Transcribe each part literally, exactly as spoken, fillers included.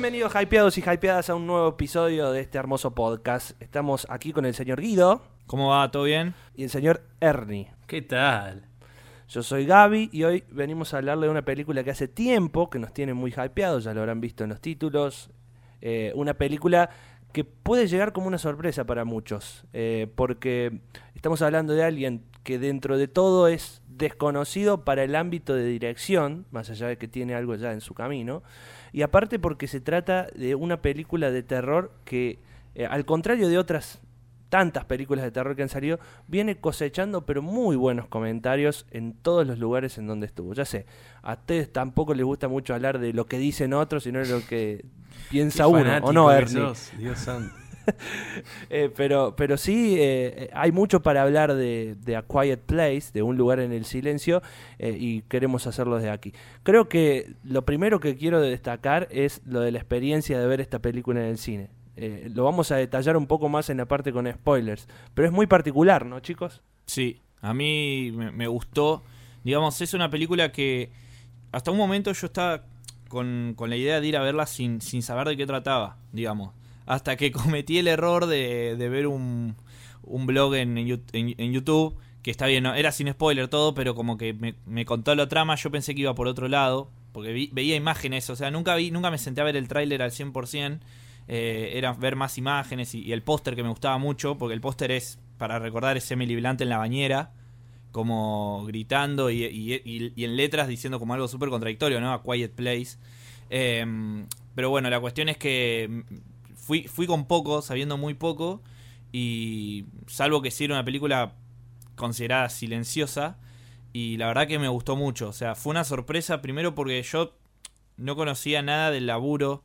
Bienvenidos hypeados y hypeadas a un nuevo episodio de este hermoso podcast. Estamos aquí con el señor Guido. ¿Cómo va? ¿Todo bien? Y el señor Ernie. ¿Qué tal? Yo soy Gaby y hoy venimos a hablarle de una película que hace tiempo que nos tiene muy hypeados, ya lo habrán visto en los títulos. Eh, una película que puede llegar como una sorpresa para muchos, eh, porque estamos hablando de alguien que dentro de todo es desconocido para el ámbito de dirección, más allá de que tiene algo ya en su camino, y aparte porque se trata de una película de terror que, eh, al contrario de otras tantas películas de terror que han salido, viene cosechando pero muy buenos comentarios en todos los lugares en donde estuvo. Ya sé, a ustedes tampoco les gusta mucho hablar de lo que dicen otros, sino de lo que piensa uno, ¿o no, Ernie? Sos, Dios santo. eh, pero, pero sí, eh, hay mucho para hablar de, de A Quiet Place, de Un lugar en el silencio, eh, y queremos hacerlo desde aquí. Creo que lo primero que quiero destacar es lo de la experiencia de ver esta película en el cine. Eh, lo vamos a detallar un poco más en la parte con spoilers, pero es muy particular, ¿no, chicos? Sí, a mí me, me gustó. Digamos, es una película que hasta un momento yo estaba con, con la idea de ir a verla sin, sin saber de qué trataba, digamos. Hasta que cometí el error de, de ver un, un blog en, en, en YouTube, que está bien, ¿no? Era sin spoiler todo, pero como que me, me contó la trama, yo pensé que iba por otro lado, porque vi, veía imágenes, o sea, nunca vi nunca me senté a ver el tráiler al cien por ciento. Eh, era ver más imágenes y, y el póster que me gustaba mucho, porque el póster es, para recordar, es Emily Blunt en la bañera, como gritando y, y, y, y en letras diciendo como algo súper contradictorio, ¿no? A Quiet Place. Eh, pero bueno, la cuestión es que fui, fui con poco, sabiendo muy poco, y salvo que sí era una película considerada silenciosa, y la verdad que me gustó mucho. O sea, fue una sorpresa, primero porque yo no conocía nada del laburo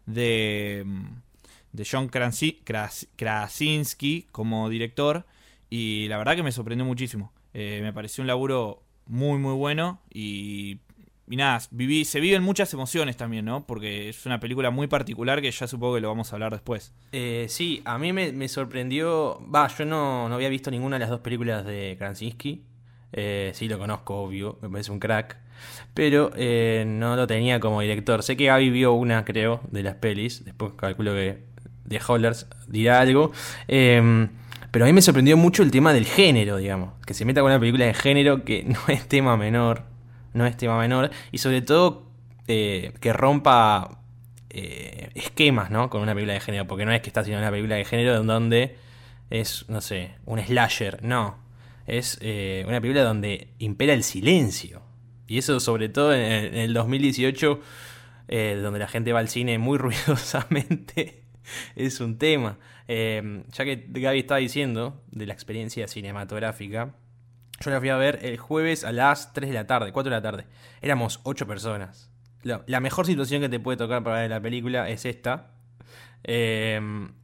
de, de John Krasi, Kras, Krasinski como director, y la verdad que me sorprendió muchísimo. Eh, me pareció un laburo muy muy bueno y, y nada, viví, se viven muchas emociones también, ¿no? Porque es una película muy particular que ya supongo que lo vamos a hablar después. Eh, sí, a mí me, me sorprendió. Va, yo no, no había visto ninguna de las dos películas de Krasinski. Eh, sí, lo conozco, obvio, me parece un crack. Pero eh, no lo tenía como director. Sé que Gaby vio una, creo, de las pelis. Después calculo que de Hollers dirá algo. Eh, pero a mí me sorprendió mucho el tema del género, digamos. Que se meta con una película de género que no es tema menor. No es tema menor. Y sobre todo eh, que rompa eh, esquemas, ¿no? Con una película de género. Porque no es que está haciendo una película de género en donde es, no sé, un slasher. No. Es eh, una película donde impera el silencio. Y eso sobre todo en, en el dos mil dieciocho, eh, donde la gente va al cine muy ruidosamente, es un tema. Eh, ya que Gaby estaba diciendo de la experiencia cinematográfica, yo la fui a ver el jueves a las tres de la tarde, cuatro de la tarde. Éramos ocho personas. La, la mejor situación que te puede tocar para ver la película es esta. Eh,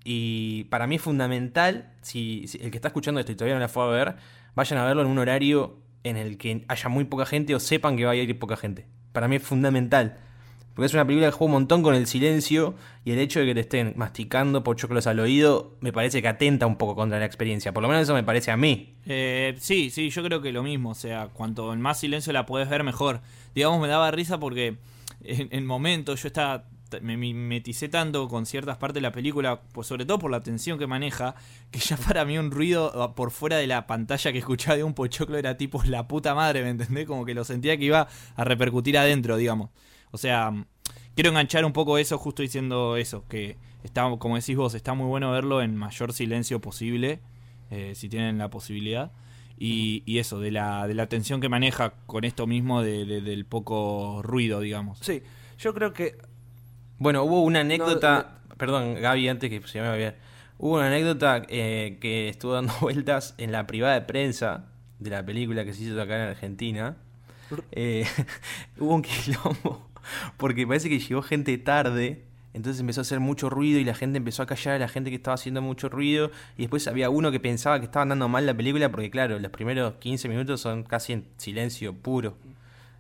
y para mí es fundamental, si, si el que está escuchando esto y todavía no la fue a ver, vayan a verlo en un horario en el que haya muy poca gente o sepan que va a ir poca gente. Para mí es fundamental, porque es una película que juega un montón con el silencio, y el hecho de que te estén masticando pochoclos al oído me parece que atenta un poco contra la experiencia. Por lo menos eso me parece a mí. Eh, sí, sí, yo creo que lo mismo. O sea, cuanto más silencio la podés ver, mejor. Digamos, me daba risa porque en, en momentos yo estaba... me mimeticé tanto con ciertas partes de la película, pues sobre todo por la tensión que maneja, que ya para mí un ruido por fuera de la pantalla que escuchaba de un pochoclo era tipo la puta madre, ¿me entendés? Como que lo sentía que iba a repercutir adentro, digamos. O sea, quiero enganchar un poco eso justo diciendo eso, que está, como decís vos, está muy bueno verlo en mayor silencio posible, eh, si tienen la posibilidad. Y, y eso, de la, de la tensión que maneja con esto mismo de, de, del poco ruido, digamos. Sí, yo creo que... Bueno, hubo una anécdota, No, perdón, Gaby, antes que se me va a olvidar. Hubo una anécdota eh, que estuvo dando vueltas en la privada de prensa de la película que se hizo acá en Argentina. Eh, hubo un quilombo porque parece que llegó gente tarde, entonces empezó a hacer mucho ruido y la gente empezó a callar a la gente que estaba haciendo mucho ruido, y después había uno que pensaba que estaba andando mal la película porque claro, los primeros quince minutos son casi en silencio puro.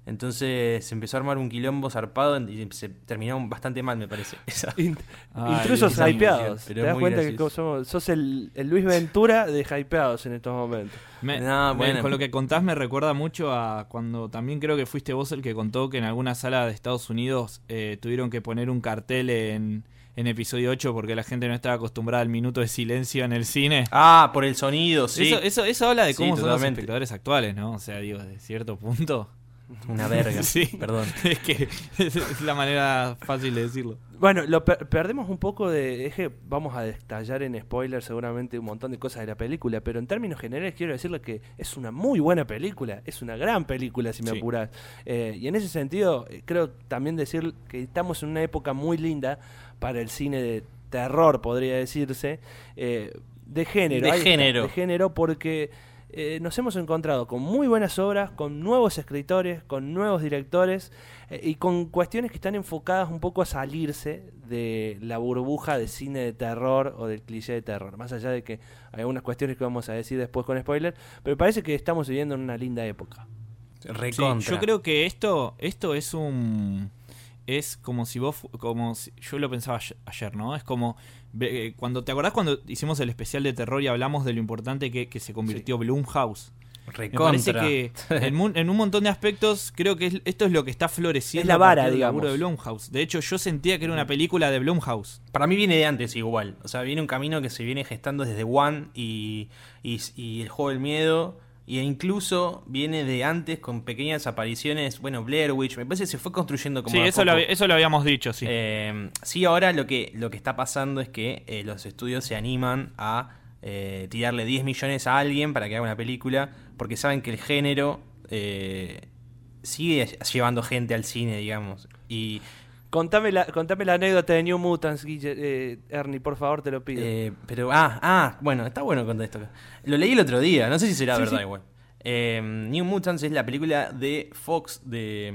Entonces se empezó a armar un quilombo zarpado y se terminó bastante mal, me parece. Esa. Int- Ay, Intrusos esa hypeados. emoción, Te pero es das muy cuenta que gracioso. somos- sos el, el Luis Ventura de hypeados en estos momentos. Me- No, me- bueno. Con lo que contás me recuerda mucho a cuando también creo que fuiste vos el que contó que en alguna sala de Estados Unidos eh, tuvieron que poner un cartel en, en episodio ocho porque la gente no estaba acostumbrada al minuto de silencio en el cine. Ah, por el sonido, sí. Eso, eso, eso habla de Sí, cómo son los totalmente. espectadores actuales, ¿no? O sea, digo, de cierto punto. Una verga, Sí. perdón. Es que es, es la manera fácil de decirlo. Bueno, lo per- perdemos un poco de... Es que vamos a detallar en spoilers seguramente un montón de cosas de la película, pero en términos generales quiero decirle que es una muy buena película, es una gran película si me Sí. apuras. Eh, y en ese sentido, eh, creo también decir que estamos en una época muy linda para el cine de terror, podría decirse, eh, de género. De ahí está, género. de género porque... Eh, nos hemos encontrado con muy buenas obras, con nuevos escritores, con nuevos directores eh, y con cuestiones que están enfocadas un poco a salirse de la burbuja de cine de terror o del cliché de terror. Más allá de que hay algunas cuestiones que vamos a decir después con spoiler, pero parece que estamos viviendo en una linda época. Recontra. Sí, yo creo que esto, esto es un... Es como si vos... fu- como si- yo lo pensaba ayer- ayer, ¿no? Es como... ve- eh, cuando ¿te acordás cuando hicimos el especial de terror y hablamos de lo importante que, que se convirtió Blumhouse? Me parece Recontra. que en, mun- en un montón de aspectos creo que es- esto es lo que está floreciendo Es la a vara, partir del laburo de digamos. Blumhouse. De hecho, yo sentía que era una película de Blumhouse. Para mí viene de antes igual. O sea, viene un camino que se viene gestando desde One y, y, y el juego del miedo. E incluso viene de antes con pequeñas apariciones. Bueno, Blair Witch. Me parece que se fue construyendo como Sí, a eso lo, poco. habi- eso lo habíamos dicho, sí. Eh, sí, ahora lo que, lo que está pasando es que eh, los estudios se animan a eh, tirarle diez millones a alguien para que haga una película, porque saben que el género eh, sigue llevando gente al cine, digamos. Y Contame la, contame la anécdota de New Mutants, Guille, eh, Ernie, por favor, te lo pido. eh, pero, ah, ah, bueno, está bueno contar esto. Lo leí el otro día, no sé si será Sí, verdad sí. igual. Eh, New Mutants es la película de Fox de...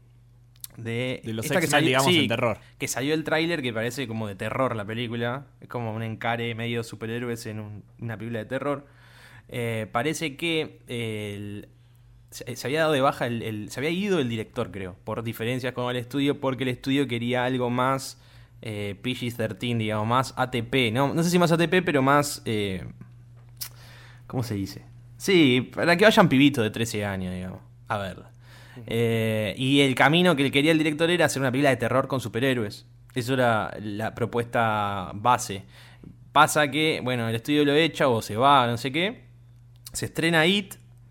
mm, De, De los esta que X-Men, salió- digamos, sí, en terror. Que salió el tráiler que parece como de terror la película. Es como un encare medio superhéroes en un- una película de terror. Eh, parece que eh, el- se, se había dado de baja, el, el- se había ido el director, creo, por diferencias con el estudio, porque el estudio quería algo más eh, P G trece, digamos, más A T P. No, no sé si más A T P, pero más... eh, ¿Cómo se dice? Sí, para que vayan pibitos de trece años, digamos, a verla. Eh, y el camino que quería el director era hacer una película de terror con superhéroes. Eso era la propuesta base. Pasa que, bueno, el estudio lo echa o se va, no sé qué. Se estrena It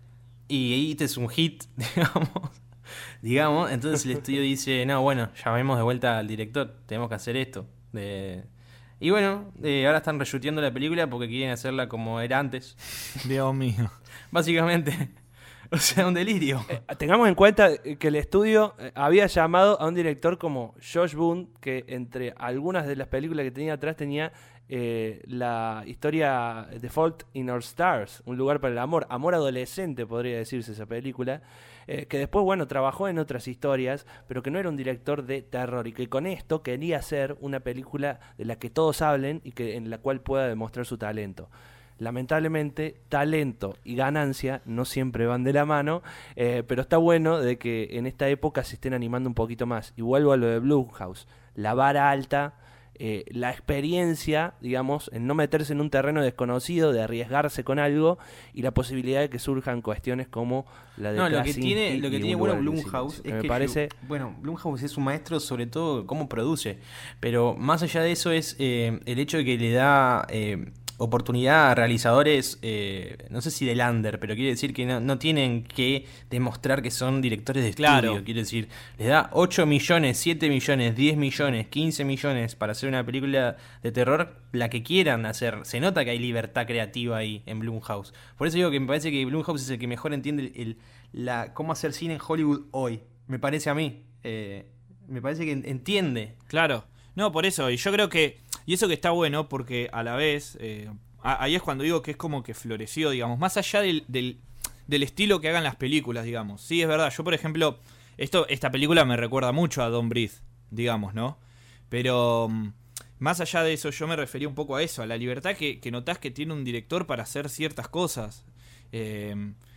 y It es un hit, digamos. digamos. Entonces el estudio dice, no, bueno, llamemos de vuelta al director, tenemos que hacer esto. De... Y bueno, eh, ahora están reshooteando la película porque quieren hacerla como era antes. Dios mío. Básicamente. O sea, un delirio. Eh, tengamos en cuenta que el estudio eh, había llamado a un director como Josh Boone, que entre algunas de las películas que tenía atrás tenía eh, la historia The Fault in Our Stars, Un lugar para el amor, amor adolescente podría decirse esa película, eh, que después, bueno, trabajó en otras historias, pero que no era un director de terror y que con esto quería hacer una película de la que todos hablen y que en la cual pueda demostrar su talento. Lamentablemente, talento y ganancia no siempre van de la mano, eh, pero está bueno de que en esta época se estén animando un poquito más. Y vuelvo a lo de Blumhouse, la vara alta, eh, la experiencia, digamos, en no meterse en un terreno desconocido, de arriesgarse con algo y la posibilidad de que surjan cuestiones como la de No, lo que Krasinski tiene, lo que y tiene Un bueno lugar en el Blumhouse silencio, es que que me parece yo- bueno, Blumhouse es un maestro sobre todo cómo produce, pero más allá de eso es eh, el hecho de que le da eh, oportunidad a realizadores, eh, no sé si del under, pero quiere decir que no, no tienen que demostrar que son directores de Claro. estudio, quiere decir, les da ocho millones, siete millones, diez millones, quince millones para hacer una película de terror, la que quieran hacer. Se nota que hay libertad creativa ahí en Blumhouse. Por eso digo que me parece que Blumhouse es el que mejor entiende el, el- la cómo hacer cine en Hollywood hoy. Me parece a mí. Eh, me parece que en- entiende. Claro. No, por eso. Y yo creo que... Y eso que está bueno porque a la vez... eh, a- ahí es cuando digo que es como que floreció, digamos. Más allá del, del, del estilo que hagan las películas, digamos. Sí, es verdad. Yo, por ejemplo... esto Esta película me recuerda mucho a Don't Breathe, digamos, ¿no? Pero... mm, más allá de eso, yo me refería un poco a eso. A la libertad que, que notás que tiene un director para hacer ciertas cosas. Eh...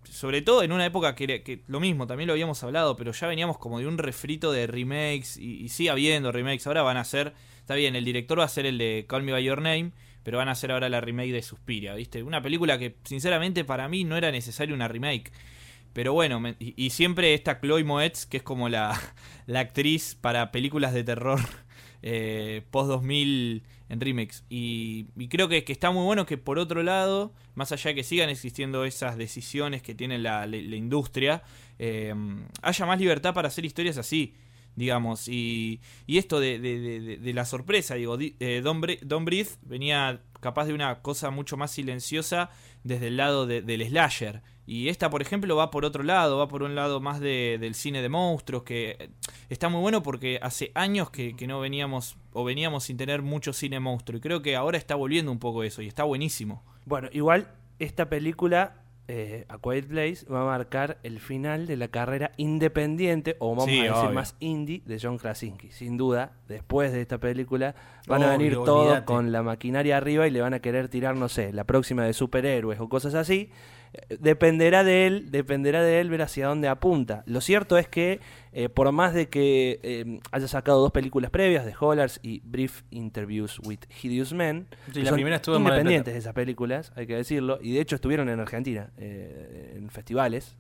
sobre todo en una época que, que lo mismo, también lo habíamos hablado, pero ya veníamos como de un refrito de remakes y, y sigue habiendo remakes. Ahora van a hacer, está bien, el director va a ser el de Call Me By Your Name, pero van a hacer ahora la remake de Suspiria, ¿viste? Una película que sinceramente para mí no era necesaria una remake. Pero bueno, me, y, y siempre esta Chloe Moretz, que es como la, la actriz para películas de terror eh, post dos mil en remakes. Y, y creo que, que está muy bueno que por otro lado, más allá de que sigan existiendo esas decisiones que tiene la, la, la industria, eh, haya más libertad para hacer historias así, digamos. Y, y esto de, de, de, de la sorpresa, digo, eh, Don't, Bre- Don't Breathe venía capaz de una cosa mucho más silenciosa desde el lado de, del slasher. Y esta, por ejemplo, va por otro lado, va por un lado más de, del cine de monstruos, que está muy bueno porque hace años que, que no veníamos, o veníamos sin tener mucho cine monstruo, y creo que ahora está volviendo un poco eso, y está buenísimo. Bueno, igual esta película, eh, A Quiet Place, va a marcar el final de la carrera independiente, o vamos Sí, a decir obvio. más indie, de John Krasinski. Sin duda, después de esta película, van a Obvio, venir todos olvídate. con la maquinaria arriba y le van a querer tirar, no sé, la próxima de superhéroes o cosas así. Dependerá de él, dependerá de él ver hacia dónde apunta. Lo cierto es que, eh, por más de que eh, haya sacado dos películas previas, The Hollars y Brief Interviews with Hideous Men, Sí, que la son primera estuvo en Mar del independientes Plata. esas películas, hay que decirlo, y de hecho estuvieron en Argentina, eh, en festivales.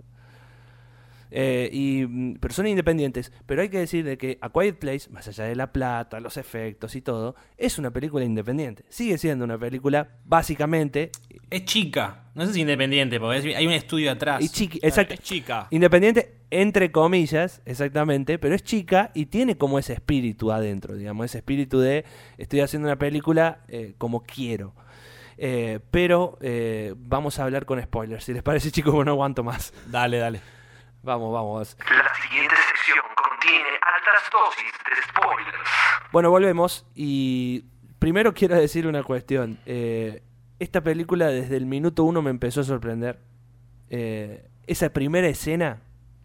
Eh, y, mm, pero son independientes. Pero hay que decir de que A Quiet Place, más allá de la plata, los efectos y todo, es una película independiente. Sigue siendo una película, básicamente, Es chica, no sé si independiente, porque es- hay un estudio atrás. y chiqui, exacto, Es chica. independiente entre comillas, exactamente, pero es chica y tiene como ese espíritu adentro, digamos, ese espíritu de estoy haciendo una película eh, como quiero. Eh, pero eh, vamos a hablar con spoilers, si les parece, chicos, bueno, no aguanto más. Dale, dale. Vamos, vamos. La siguiente sección contiene altas dosis de spoilers. Bueno, volvemos y primero quiero decir una cuestión. Eh, esta película desde el minuto uno me empezó a sorprender. Eh, esa primera escena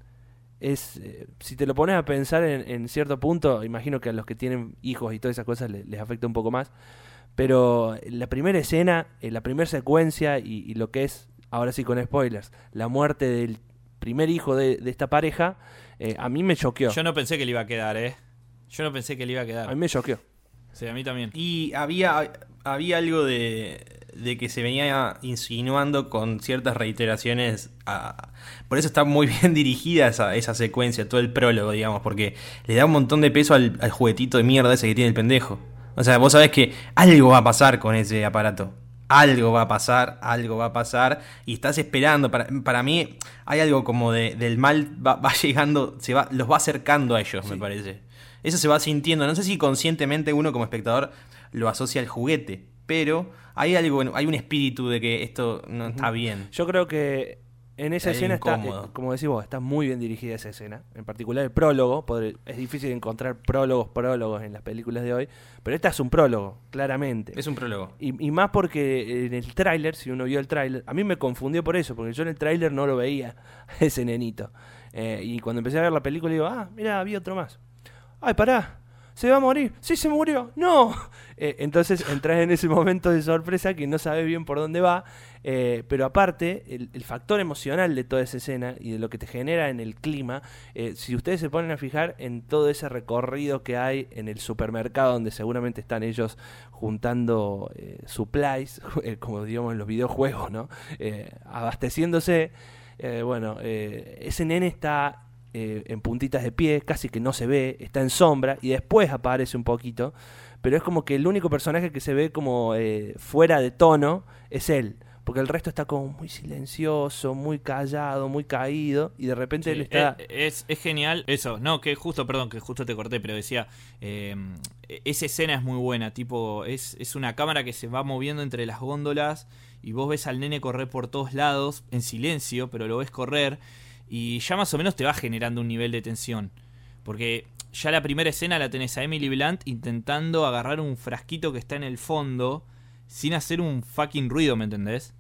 es, eh, si te lo pones a pensar en, en cierto punto, imagino que a los que tienen hijos y todas esas cosas les, les afecta un poco más, pero la primera escena, eh, la primera secuencia y, y lo que es, ahora sí con spoilers, la muerte del primer hijo de, de esta pareja, eh, a mí me choqueó. Yo no pensé que le iba a quedar, ¿eh? Yo no pensé que le iba a quedar. A mí me choqueó. Sí, a mí también. Y había, había algo de, de que se venía insinuando con ciertas reiteraciones. A, por eso está muy bien dirigida esa, esa secuencia, todo el prólogo, digamos, porque le da un montón de peso al, al juguetito de mierda ese que tiene el pendejo. O sea, vos sabés que algo va a pasar con ese aparato. Algo va a pasar, algo va a pasar, y estás esperando. Para, para mí hay algo como de, del mal va, va llegando, se va, los va acercando a ellos, Sí. me parece. Eso se va sintiendo. No sé si conscientemente uno como espectador lo asocia al juguete, pero hay algo, hay un espíritu de que esto no está bien. Yo creo que en esa Hay escena está, incómodo. eh, como decís vos, está muy bien dirigida esa escena. En particular el prólogo. podré- es difícil encontrar prólogos, prólogos en las películas de hoy. Pero esta es un prólogo, claramente. Es un prólogo. Y, y más porque en el tráiler, si uno vio el tráiler, a mí me confundió por eso, porque yo en el tráiler no lo veía, ese nenito. Eh, y cuando empecé a ver la película digo, ah, mira, había otro más. Ay, pará, ¿se va a morir? Sí, se murió. ¡No! Eh, entonces entras en ese momento de sorpresa que no sabes bien por dónde va. Eh, pero aparte, el, el factor emocional de toda esa escena y de lo que te genera en el clima, eh, si ustedes se ponen a fijar en todo ese recorrido que hay en el supermercado donde seguramente están ellos juntando eh, supplies, eh, como digamos en los videojuegos, ¿no? Eh, abasteciéndose, eh, bueno, eh, ese nene está eh, en puntitas de pie, casi que no se ve, está en sombra y después aparece un poquito, pero es como que el único personaje que se ve como eh, fuera de tono es él. Porque el resto está como muy silencioso, muy callado, muy caído, y de repente Sí, él está... es, es, es genial eso. No, que justo, perdón, que justo te corté, pero decía, eh, esa escena es muy buena, tipo, es, es una cámara que se va moviendo entre las góndolas y vos ves al nene correr por todos lados, en silencio, pero lo ves correr, y ya más o menos te va generando un nivel de tensión. Porque ya la primera escena la tenés a Emily Blunt intentando agarrar un frasquito que está en el fondo sin hacer un fucking ruido, ¿me entendés?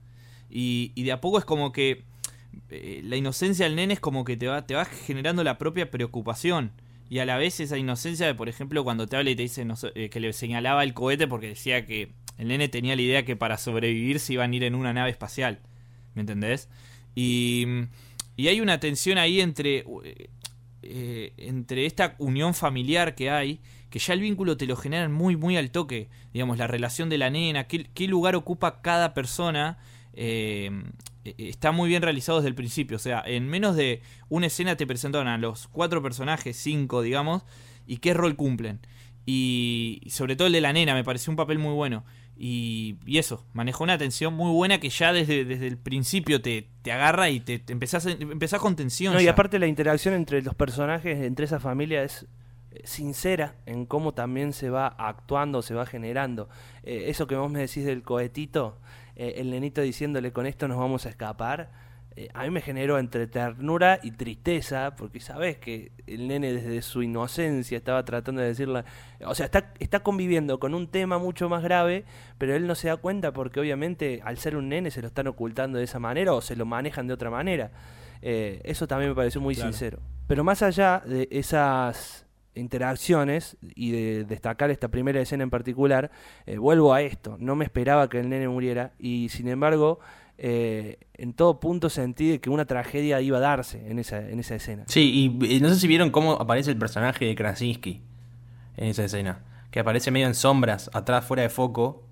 Y, y de a poco es como que eh, la inocencia del nene es como que te va, te va generando la propia preocupación. Y a la vez esa inocencia de, por ejemplo, cuando te habla y te dice no sé, eh, que le señalaba el cohete porque decía que el nene tenía la idea que para sobrevivir se iban a ir en una nave espacial. ¿Me entendés? Y, y hay una tensión ahí entre, eh, entre esta unión familiar que hay, que ya el vínculo te lo generan muy, muy al toque. Digamos, la relación de la nena, qué, qué lugar ocupa cada persona, eh, está muy bien realizado desde el principio. O sea, en menos de una escena te presentan a los cuatro personajes, cinco, digamos, y qué rol cumplen. Y, y sobre todo el de la nena, me pareció un papel muy bueno. Y, y eso, manejó una tensión muy buena que ya desde, desde el principio te, te agarra y te, te empezás, empezás con tensión. No, y ya. aparte la interacción entre los personajes, entre esa familia es sincera en cómo también se va actuando, se va generando. Eh, eso que vos me decís del cohetito, eh, el nenito diciéndole con esto nos vamos a escapar, eh, a mí me generó entre ternura y tristeza, porque sabés que el nene desde su inocencia estaba tratando de decirle, o sea, está, está conviviendo con un tema mucho más grave, pero él no se da cuenta porque obviamente al ser un nene se lo están ocultando de esa manera o se lo manejan de otra manera. Eh, eso también me pareció muy Claro. sincero. Pero más allá de esas interacciones y de destacar esta primera escena en particular, eh, vuelvo a esto, no me esperaba que el nene muriera y sin embargo eh, en todo punto sentí de que una tragedia iba a darse en esa, en esa escena. Sí, y eh, no sé si vieron cómo aparece el personaje de Krasinski en esa escena. Que aparece medio en sombras, atrás, fuera de foco.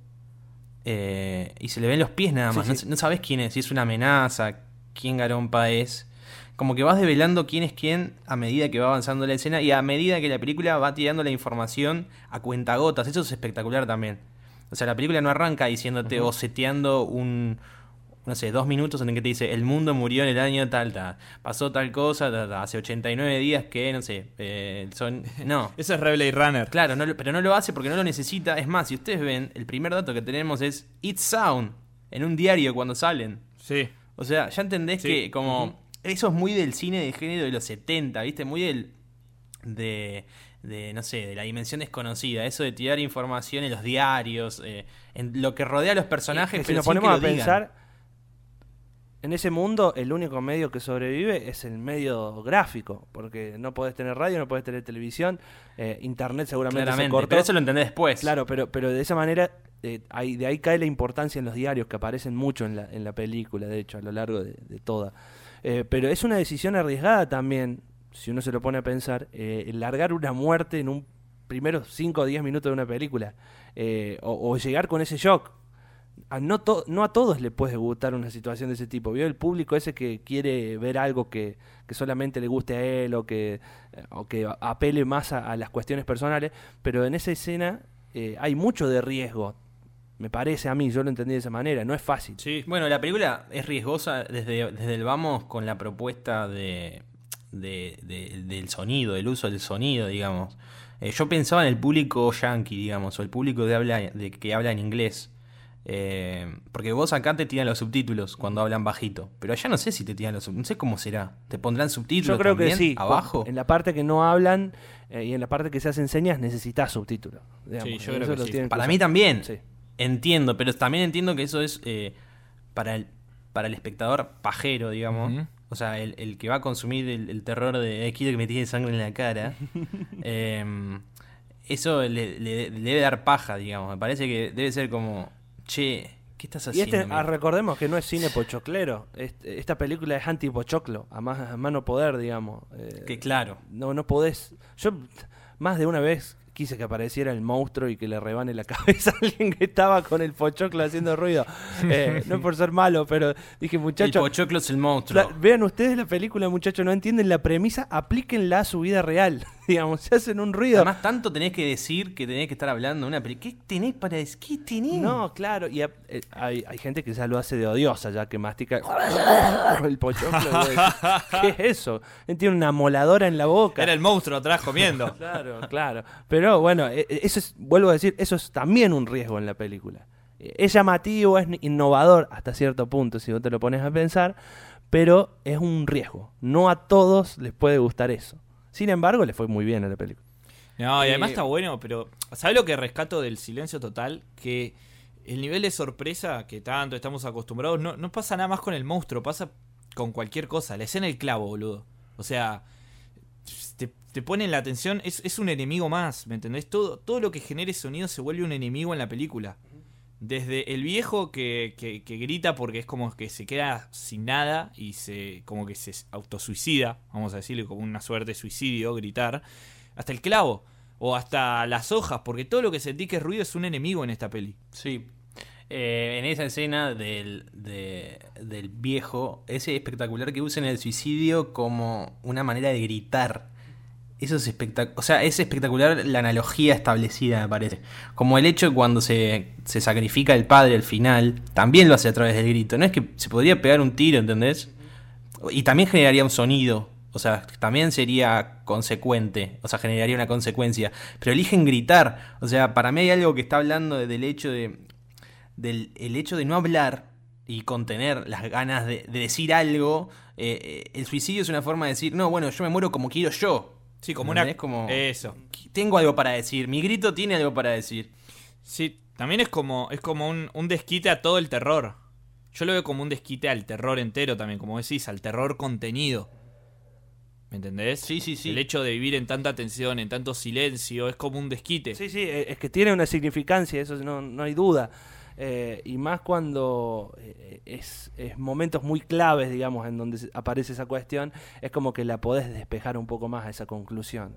eh, y se le ven los pies nada más. Sí, no, sí. no sabes quién es, si es una amenaza, quién garompa es. Como que vas develando quién es quién a medida que va avanzando la escena y a medida que la película va tirando la información a cuentagotas. Eso es espectacular también. O sea, la película no arranca diciéndote o seteando un, no sé, dos minutos en el que te dice el mundo murió en el año tal, tal, pasó tal cosa, tal, tal, hace ochenta y nueve días que, no sé, eh, son... No. Ese es Blade Runner. Claro, no, lo- pero no lo hace porque no lo necesita. Es más, si ustedes ven, el primer dato que tenemos es It's Sound en un diario cuando salen. Sí. O sea, ya entendés Sí. que como... Eso es muy del cine de género de los setenta, ¿viste? Muy del... De, de, no sé, de la dimensión desconocida. Eso de tirar información en los diarios, eh, en lo que rodea a los personajes, Que si pero nos sin ponemos que a lo digan. pensar, en ese mundo el único medio que sobrevive es el medio gráfico, porque no podés tener radio, no podés tener televisión, eh, internet seguramente se Claramente, cortó. pero eso lo entendés después. Claro, pero, pero de esa manera, eh, ahí, de ahí cae la importancia en los diarios, que aparecen mucho en la, en la película, de hecho, a lo largo de, de toda. Eh, pero es una decisión arriesgada también, si uno se lo pone a pensar, eh, el largar una muerte en un primeros cinco o diez minutos de una película, eh, o, o llegar con ese shock. A no, to- no a todos le puede gustar una situación de ese tipo. ¿Vio? El público ese que quiere ver algo que, que solamente le guste a él o que, o que apele más a, a las cuestiones personales, pero en esa escena eh, hay mucho de riesgo. Me parece a mí, yo lo entendí de esa manera, no es fácil. Sí. Bueno, la película es riesgosa desde, desde el vamos con la propuesta de, de- de- del sonido, del uso del sonido, digamos. Eh, yo pensaba en el público yankee, digamos, o el público de habla de que habla en inglés. Eh, porque vos acá te tiran los subtítulos cuando hablan bajito, pero allá no sé si te tiran los subtítulos, no sé cómo será. ¿Te pondrán subtítulos Yo creo que también sí. abajo? En la parte que no hablan eh, y en la parte que se hacen señas necesitas subtítulos. digamos. Sí, yo creo Eso que lo sí. tienen que Para usar. mí también. Sí. Entiendo, pero también entiendo que eso es eh, para el para el espectador pajero, digamos. Ujú. O sea, el, el que va a consumir el, el terror de "Eh, quiero que me tire sangre en la cara". eh, eso le, le- le debe dar paja, digamos. Me parece que debe ser como, che, ¿qué estás Y haciendo? este, amigo? ah, recordemos que no es cine pochoclero. Este- esta película es anti-pochoclo, a más, a más no poder, digamos. Eh, Que claro. No, no podés. Yo más de una vez quise que apareciera el monstruo y que le rebane la cabeza a alguien que estaba con el pochoclo haciendo ruido. Eh, no es por ser malo, pero dije, El muchachos, pochoclo es el monstruo. vean ustedes la película, muchachos, no entienden la premisa, aplíquenla a su vida real. Digamos, se hacen un ruido. Además, tanto tenés que decir que tenés que estar hablando de una película. ¿Qué tenés para decir? ¿Qué tenés? No, claro, y eh, hay, hay gente que ya lo hace de odiosa, ya que mastica el pochoclo. y vos decís, ¿qué es eso? Tiene una moladora en la boca. Era el monstruo atrás comiendo. Claro, claro. Pero bueno, eh, eh, eso es, vuelvo a decir, eso es también un riesgo en la película. Eh, Es llamativo, es innovador hasta cierto punto, si vos te lo pones a pensar, pero es un riesgo. No a todos les puede gustar eso. Sin embargo, le fue muy bien a la película. No, y además Eh, está bueno, pero ¿sabes lo que rescato del Silencio Total? Que el nivel de sorpresa que tanto estamos acostumbrados, no, no pasa nada más con el monstruo, pasa con cualquier cosa. La escena del clavo, boludo. O sea, te, te ponen la atención, es, es un enemigo más, ¿me entendés? Todo, todo lo que genere sonido se vuelve un enemigo en la película. Desde el viejo que, que, que grita porque es como que se queda sin nada y se como que se autosuicida, vamos a decirle, como una suerte de suicidio, gritar, hasta el clavo o hasta las hojas, porque todo lo que sentí que es ruido es un enemigo en esta peli. Sí. Eh, en esa escena del, de- del viejo, es espectacular que usen el suicidio como una manera de gritar. Eso es espectacular. O sea, es espectacular la analogía establecida, me parece. Como el hecho de cuando se, se sacrifica el padre al final, también lo hace a través del grito. No es que se podría pegar un tiro, ¿entendés? Y también generaría un sonido. O sea, también sería consecuente. O sea, generaría una consecuencia. Pero eligen gritar. O sea, para mí hay algo que está hablando de- del hecho de. Del el hecho de no hablar y contener las ganas de, de decir algo. Eh, eh, el suicidio es una forma de decir, no, bueno, yo me muero como quiero yo. Sí, como una... ¿Entendés? Como, Eso. tengo algo para decir. Mi grito tiene algo para decir. Sí, también es como, es como un, un desquite a todo el terror. Yo lo veo como un desquite al terror entero también, como decís, al terror contenido. ¿Me entendés? Sí, sí, sí. El hecho de vivir en tanta tensión, en tanto silencio, es como un desquite. Sí, sí, eh, es que tiene una significancia, eso no, no hay duda. Eh, y más cuando eh, es, es momentos muy claves, digamos, en donde se- aparece esa cuestión, es como que la podés despejar un poco más a esa conclusión.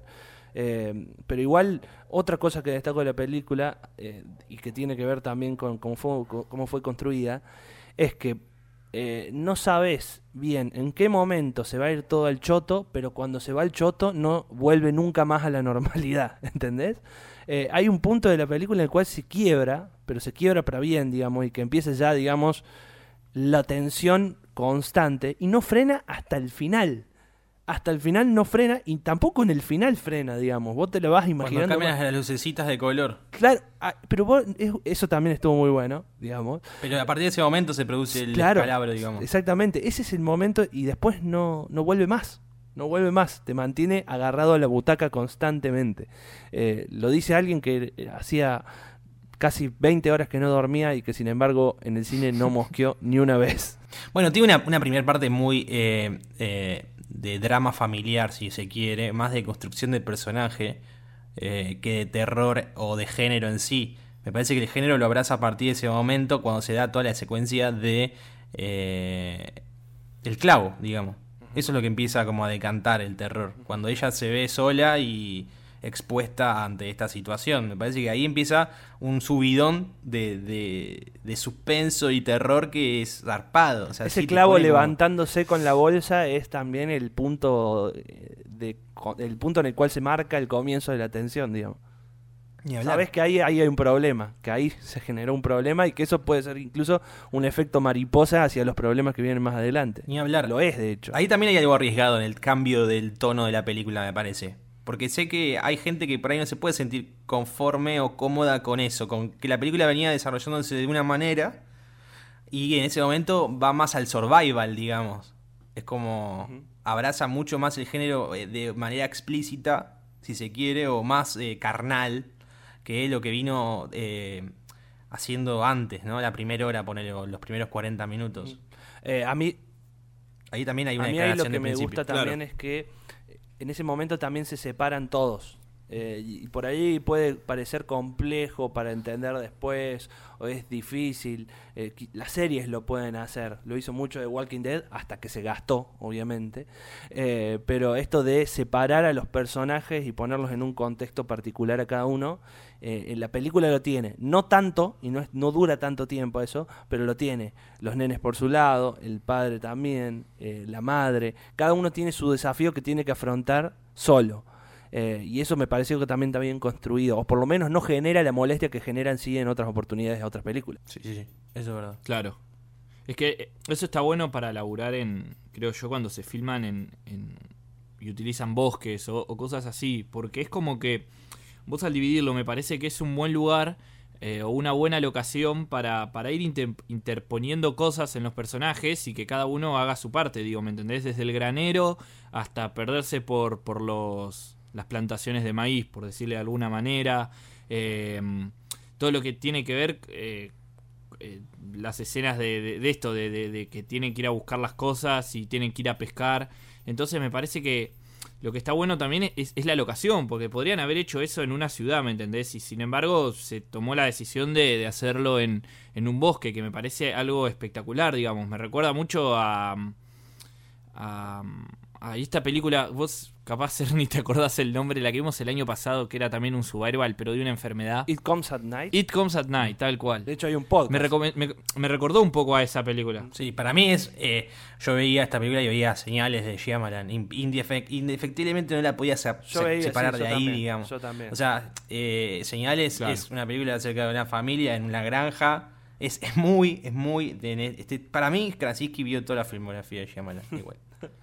Eh, pero igual, otra cosa que destaco de la película, eh, y que tiene que ver también con cómo fue, con cómo fue construida, es que eh, no sabes bien en qué momento se va a ir todo al choto, pero cuando se va al choto no vuelve nunca más a la normalidad, ¿entendés? Eh, hay un punto de la película en el cual se quiebra, pero se quiebra para bien, digamos, y que empieza ya, digamos, la tensión constante y no frena hasta el final. Hasta el final no frena y tampoco en el final frena, digamos. Vos te lo vas Cuando imaginando. cambian las lucecitas de color. Claro, ah, pero vos, es- eso también estuvo muy bueno, digamos. Pero a partir de ese momento se produce el Claro, descalabro, digamos. exactamente. Ese es el momento y después no, no vuelve más. No vuelve más. Te mantiene agarrado a la butaca constantemente. Eh, lo dice alguien que eh, hacía casi veinte horas que no dormía y que sin embargo en el cine no mosqueó ni una vez. Bueno, tiene una, una primera parte muy eh, eh, de drama familiar, si se quiere, más de construcción del personaje eh, que de terror o de género en sí. Me parece que el género lo abraza a partir de ese momento cuando se da toda la secuencia de eh, el clavo, digamos. Eso es lo que empieza como a decantar el terror. Cuando ella se ve sola y expuesta ante esta situación. Me parece que ahí empieza un subidón de, de, de suspenso y terror que es zarpado. O sea, Ese sí te clavo pone como- levantándose con la bolsa es también el punto eh, de, co- el punto en el cual se marca el comienzo de la tensión, digamos. Ni hablar. Sabes que ahí, ahí hay un problema, que ahí se generó un problema y que eso puede ser incluso un efecto mariposa hacia los problemas que vienen más adelante. Ni hablar. Lo es, de hecho. Ahí también hay algo arriesgado en el cambio del tono de la película, me parece. Porque sé que hay gente que por ahí no se puede sentir conforme o cómoda con eso, con que la película venía desarrollándose de una manera y en ese momento va más al survival, digamos. Es como Ujú. abraza mucho más el género eh, de manera explícita, si se quiere, o más eh, carnal que lo que vino eh, haciendo antes, ¿no? La primera hora, ponele, o los primeros cuarenta minutos. Eh, a mí, Ahí también hay a una mí ahí lo declaración que de me principio. gusta también es que eh, en ese momento también se separan todos. Eh, y por ahí puede parecer complejo para entender después, o es difícil. Eh, qui- las series lo pueden hacer. Lo hizo mucho de Walking Dead, hasta que se gastó, obviamente. Eh, pero esto de separar a los personajes y ponerlos en un contexto particular a cada uno, eh, en la película lo tiene. No tanto, y no, es, no dura tanto tiempo eso, pero lo tiene. Los nenes por su lado, el padre también, eh, la madre. Cada uno tiene su desafío que tiene que afrontar solo. Eh, y eso me pareció que también está bien construido, o por lo menos no genera la molestia que generan sí en otras oportunidades de otras películas. Sí, sí, sí. Eso es verdad. Claro. Es que eh, eso está bueno para laburar en, creo yo, cuando se filman en, en- y utilizan bosques o, o cosas así, porque es como que vos al dividirlo me parece que es un buen lugar eh, o una buena locación para, para ir inter- interponiendo cosas en los personajes y que cada uno haga su parte, digo, ¿me entendés? Desde el granero hasta perderse por, por los las plantaciones de maíz, por decirle de alguna manera, eh, todo lo que tiene que ver... Eh, eh, las escenas de, de, de esto, de, de, de que tienen que ir a buscar las cosas y tienen que ir a pescar. Entonces me parece que lo que está bueno también es, es la locación, porque podrían haber hecho eso en una ciudad, ¿me entendés? Y sin embargo se tomó la decisión de, de hacerlo en, en un bosque, que me parece algo espectacular, digamos. Me recuerda mucho a... a, a esta película, vos capaz ni te acordás el nombre, la que vimos el año pasado, que era también un survival, pero de una enfermedad. It Comes at Night. It Comes at Night, tal cual. De hecho hay un podcast. Me, recome- me, me recordó un poco a esa película. Sí, para mí es... Eh, yo veía esta película y veía señales de Shyamalan. In- indefec- indefectiblemente no la podía se- Yo se- veía, separar sí, de yo ahí, también, digamos. yo también. O sea, eh, Señales Claro. es una película acerca de una familia en una granja. Es, es muy... es muy de- este, para mí, Krasinski vio toda la filmografía de Shyamalan. Igual.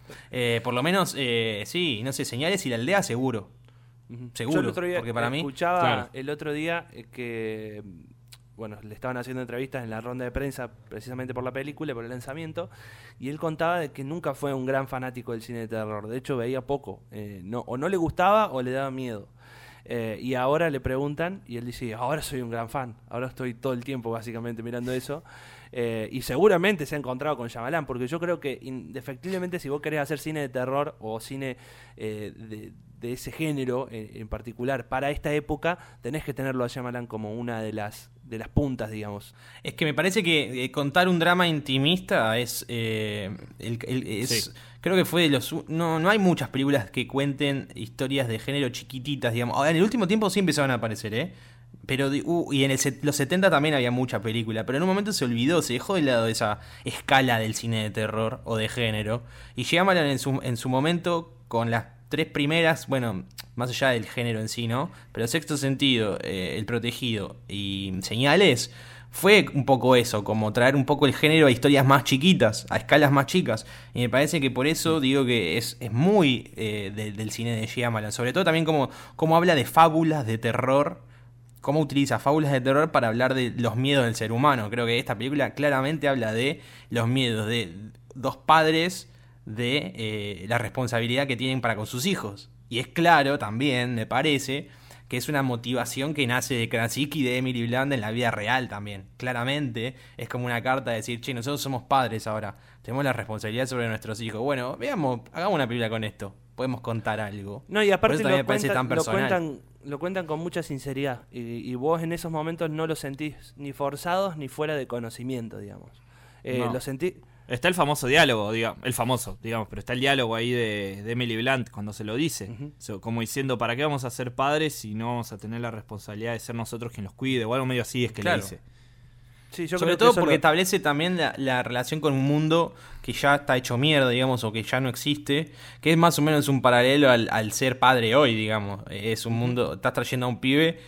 Eh, por lo menos, eh, sí, no sé, Señales y La Aldea seguro. Ujú. Seguro, Yo el otro día porque para mí- escuchaba Claro. el otro día eh, que bueno, le estaban haciendo entrevistas en la ronda de prensa precisamente por la película, por el lanzamiento, y él contaba de que nunca fue un gran fanático del cine de terror. De hecho, veía poco. Eh, no, o no le gustaba o le daba miedo. Eh, y ahora le preguntan y él dice, ahora soy un gran fan. Ahora estoy todo el tiempo básicamente mirando eso. Eh, y seguramente se ha encontrado con Shyamalan, porque yo creo que indefectiblemente si vos querés hacer cine de terror o cine eh, de, de ese género eh, en particular para esta época, tenés que tenerlo a Shyamalan como una de las de las puntas, digamos. Es que me parece que eh, contar un drama intimista es, eh, el- el- es- Sí. creo que fue de los u- no no hay muchas películas que cuenten historias de género chiquititas, digamos. Ahora, en el último tiempo sí empezaron a aparecer, ¿eh? Pero de- uh, y en el set- los setenta también había mucha película, pero en un momento se olvidó, se dejó de lado esa escala del cine de terror o de género. Y Shyamalan en su en su momento con las tres primeras, bueno, más allá del género en sí, ¿no? Pero Sexto Sentido, eh, El Protegido y Señales, fue un poco eso, como traer un poco el género a historias más chiquitas, a escalas más chicas. Y me parece que por eso digo que es, es muy eh, de- del cine de Shyamalan. Sobre todo también como, como habla de fábulas de terror, cómo utiliza fábulas de terror para hablar de los miedos del ser humano. Creo que esta película claramente habla de los miedos de dos padres, de eh, la responsabilidad que tienen para con sus hijos. Y es claro también, me parece, que es una motivación que nace de Krasinski y de Emily Blunt en la vida real también. Claramente es como una carta de decir, che, nosotros somos padres ahora, tenemos la responsabilidad sobre nuestros hijos. Bueno, veamos, hagamos una película con esto, podemos contar algo. No, y Por aparte eso lo también me parece cuentan, tan lo, personal. cuentan, lo cuentan con mucha sinceridad. Y, y vos en esos momentos no lo sentís ni forzados ni fuera de conocimiento, digamos. Eh, No. Lo sentí... Está el famoso diálogo, digamos, el famoso, digamos, pero está el diálogo ahí de, de Emily Blunt cuando se lo dice, Ujú. So, como diciendo, ¿para qué vamos a ser padres si no vamos a tener la responsabilidad de ser nosotros quien los cuide? O algo medio así es que Claro. le dice. Sí, yo Sobre creo que todo eso porque lo- establece también la, la relación con un mundo que ya está hecho mierda, digamos, o que ya no existe, que es más o menos un paralelo al, al ser padre hoy, digamos. Es un mundo, estás trayendo a un pibe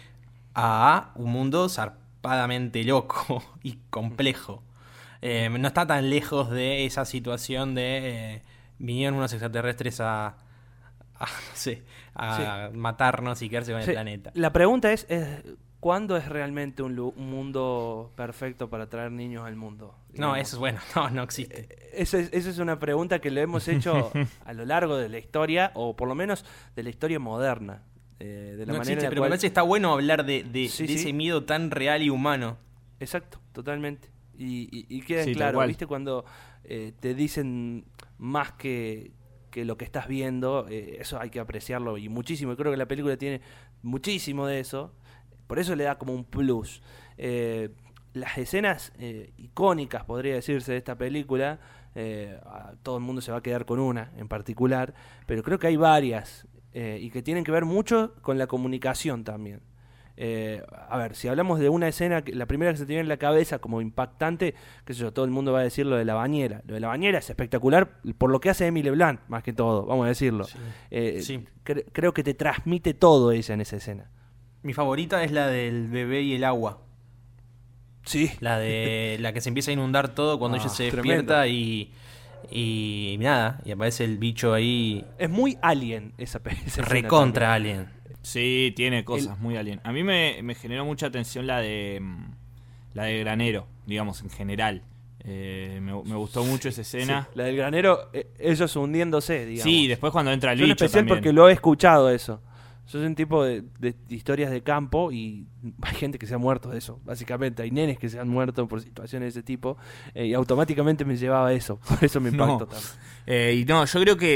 a un mundo zarpadamente loco y complejo. Eh, no está tan lejos de esa situación de eh, vinieron unos extraterrestres a, a, no sé, a matarnos y quedarse con Sí, el planeta. La pregunta es, es ¿cuándo es realmente un, lu- un mundo perfecto para traer niños al mundo? No, Digamos. eso es bueno, no, no existe. Esa es, esa es una pregunta que le hemos hecho a lo largo de la historia, o por lo menos de la historia moderna. eh, de la No manera existe, en la pero cual- me parece que está bueno hablar de, de, Sí, de sí. ese miedo tan real y humano. Exacto, totalmente. Y, y, y queda Sí, tal claro, cual. ¿viste? Cuando eh, te dicen más que, que lo que estás viendo, eh, eso hay que apreciarlo y muchísimo. Y creo que la película tiene muchísimo de eso. Por eso le da como un plus. Eh, las escenas eh, icónicas, podría decirse, de esta película, eh, a- todo el mundo se va a quedar con una en particular, pero creo que hay varias eh, y que tienen que ver mucho con la comunicación también. Eh, a ver, si hablamos de una escena, que- la primera que se te viene en la cabeza como impactante, qué sé yo, todo el mundo va a decir lo de la bañera. Lo de la bañera es espectacular por lo que hace Emily Blunt, más que todo, vamos a decirlo. Eh, Sí. cre- creo que te transmite todo ella en esa escena. Mi favorita es la del bebé y el agua. Sí. La de la que se empieza a inundar todo cuando Ah, ella se tremendo. despierta y, y nada, y aparece el bicho ahí Es muy alien esa, pe- esa escena recontra alien. Sí, tiene cosas muy alien. A mí me, me generó mucha atención la de mm, la de Granero, digamos, en general. Eh, me, me gustó mucho esa también. escena. Sí, la del granero, eh, ellos hundiéndose, digamos. Sí, después cuando entra el Yo en bicho especial también. porque lo he escuchado eso. Yo soy un tipo de, de historias de campo y hay gente que se ha muerto de eso, básicamente. Hay nenes que se han muerto por situaciones de ese tipo eh, y automáticamente me llevaba a eso. Por eso me impactó No. tanto. Eh, y no, yo creo que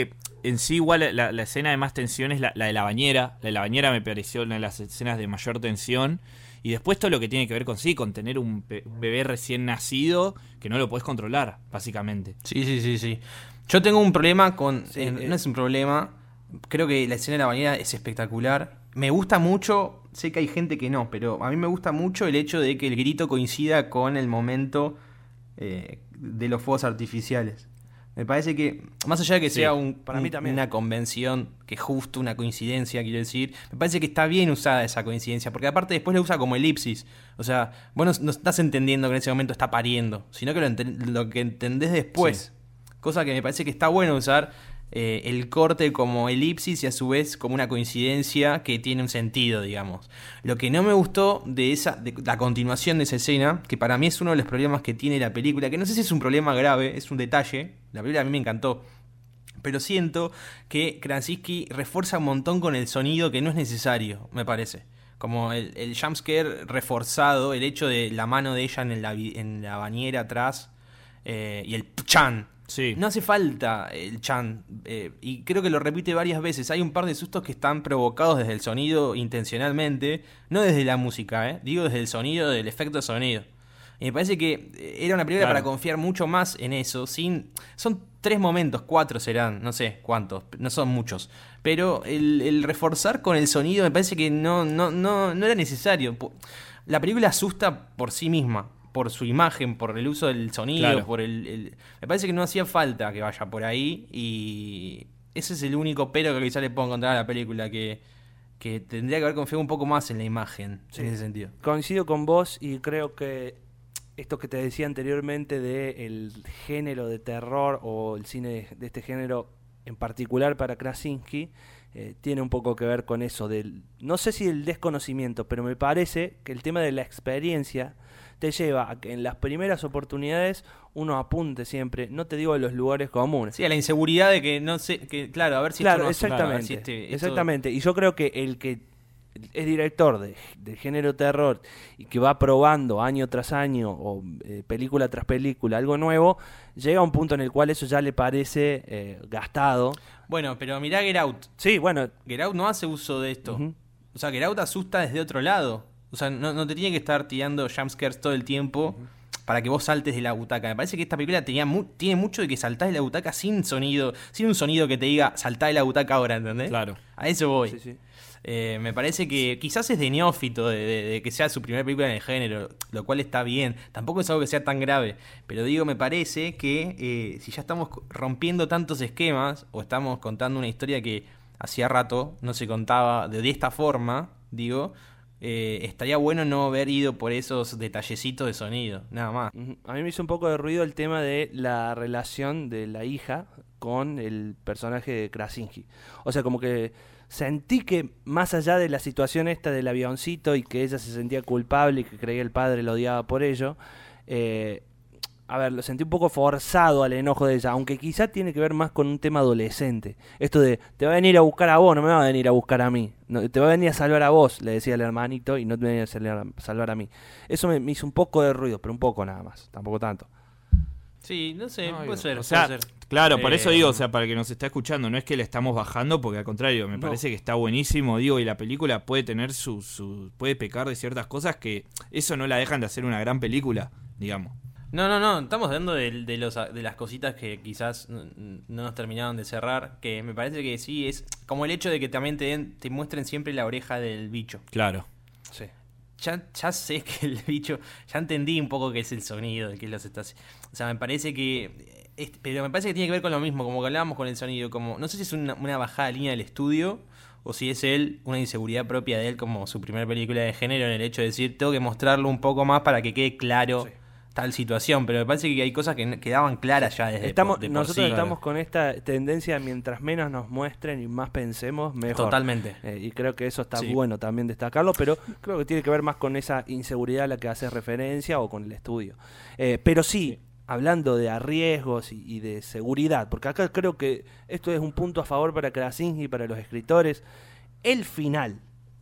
en sí igual la, la escena de más tensión es la, la de la bañera. La de la bañera me pareció una de las escenas de mayor tensión. Y después todo lo que tiene que ver con sí, con tener un, pe- un bebé recién nacido que no lo podés controlar, básicamente. Sí, sí, sí, sí. Yo tengo un problema con... Sí, eh, eh. no es un problema. Creo que la escena de la bañera es espectacular. Me gusta mucho, sé que hay gente que no, pero a mí me gusta mucho el hecho de que el grito coincida con el momento eh, de los fuegos artificiales. Me parece que, más allá de que Sí, sea un, para un- mí también. una convención, que es justo una coincidencia, quiero decir, me parece que está bien usada esa coincidencia, porque aparte después lo usa como elipsis. O sea, vos no, no estás entendiendo que en ese momento está pariendo, sino que lo, enten- lo que entendés después. Cosa que me parece que está bueno usar eh, el corte como elipsis y a su vez como una coincidencia que tiene un sentido, digamos. Lo que no me gustó de esa de la continuación de esa escena, que para mí es uno de los problemas que tiene la película, que no sé si es un problema grave, es un detalle. La película a mí me encantó, pero siento que Krasinski refuerza un montón con el sonido que no es necesario, me parece. Como el, el jumpscare reforzado, el hecho de la mano de ella en la, vi- en la bañera atrás eh, y el chan. Sí. No hace falta el chan, eh, y creo que lo repite varias veces. Hay un par de sustos que están provocados desde el sonido intencionalmente, no desde la música, eh, digo desde el sonido, del efecto de sonido. Y me parece que eh, era una película Claro. para confiar mucho más en eso. Sin, son tres momentos, cuatro serán, no sé cuántos, no son muchos. Pero el, el reforzar con el sonido me parece que no, no, no, no era necesario. Po- La película asusta por sí misma, por su imagen, por el uso del sonido, Claro. por el, el- me parece que no hacía falta que vaya por ahí, y ese es el único pero que quizá le puedo encontrar a la película, que, que tendría que haber confiado un poco más en la imagen, Sí. en ese sentido. Coincido con vos y creo que esto que te decía anteriormente de el género de terror o el cine de, de este género en particular para Krasinski eh, tiene un poco que ver con eso del, no sé si el desconocimiento, pero me parece que el tema de la experiencia te lleva a que en las primeras oportunidades uno apunte siempre, no te digo de los lugares comunes. Sí, a la inseguridad de que no sé, que claro, a ver si Claro, esto no asusta, a ver exactamente, si este- esto- exactamente. Y yo creo que el que es director de, de género terror y que va probando año tras año o eh, película tras película algo nuevo, llega a un punto en el cual eso ya le parece eh, gastado. Bueno, pero mirá Get Out. Sí, bueno, Get Out no hace uso de esto. ujú. O sea, Get Out asusta desde otro lado. O sea, no, no te tiene que estar tirando jumpscares todo el tiempo para que vos saltes de la butaca. Me parece que esta película tenía mu- tiene mucho de que saltás de la butaca sin sonido, sin un sonido que te diga saltá de la butaca ahora, ¿entendés? Claro. A eso voy. Sí, sí. Eh, me parece que quizás es de neófito de, de- de que sea su primera película en el género, lo cual está bien. Tampoco es algo que sea tan grave. Pero digo, me parece que eh, si ya estamos co- rompiendo tantos esquemas o estamos contando una historia que hacía rato no se contaba de, de esta forma, digo, eh, estaría bueno no haber ido por esos detallecitos de sonido, nada más. Ujú. A mí me hizo un poco de ruido el tema de la relación de la hija con el personaje de Krasinski. O sea, como que sentí que más allá de la situación esta del avioncito y que ella se sentía culpable y que creía el padre lo odiaba por ello, eh, a ver, lo sentí un poco forzado al enojo de ella, aunque quizá tiene que ver más con un tema adolescente. Esto de, te va a venir a buscar a vos, no me va a venir a buscar a mí. No, te va a venir a salvar a vos, le decía el hermanito, y no te va a venir a salvar a, salvar a mí. Eso me, me hizo un poco de ruido, pero un poco nada más, tampoco tanto. Sí, no sé, No, puede digo, ser. o sea, puede ser. claro, por Eh, eso digo, o sea, para el que nos está escuchando, no es que le estamos bajando, porque al contrario, me No. parece que está buenísimo, digo, y la película puede tener su, su, puede pecar de ciertas cosas que eso no la dejan de hacer una gran película, digamos. No, no, no, estamos hablando de, de, los, de las cositas que quizás no, no nos terminaron de cerrar, que me parece que sí, es como el hecho de que también te, den- te muestren siempre la oreja del bicho. Claro. Sí. Ya, ya sé que el bicho, ya entendí un poco qué es el sonido, de qué los está haciendo. O sea, me parece que, es- pero me parece que tiene que ver con lo mismo, como que hablábamos con el sonido, como, no sé si es una, una bajada de línea del estudio, o si es él, una inseguridad propia de él como su primera película de género, en el hecho de decir, tengo que mostrarlo un poco más para que quede claro Sí. tal situación, pero me parece que hay cosas que quedaban claras ya desde Estamos, por, de por nosotros sí. estamos con esta tendencia, mientras menos nos muestren y más pensemos, mejor. Totalmente. Eh, y creo que eso está Sí. bueno también destacarlo, pero creo que tiene que ver más con esa inseguridad a la que hace referencia o con el estudio. Eh, pero sí, hablando de arriesgos y, y de seguridad, porque acá creo que esto es un punto a favor para Krasinski y para los escritores, el final.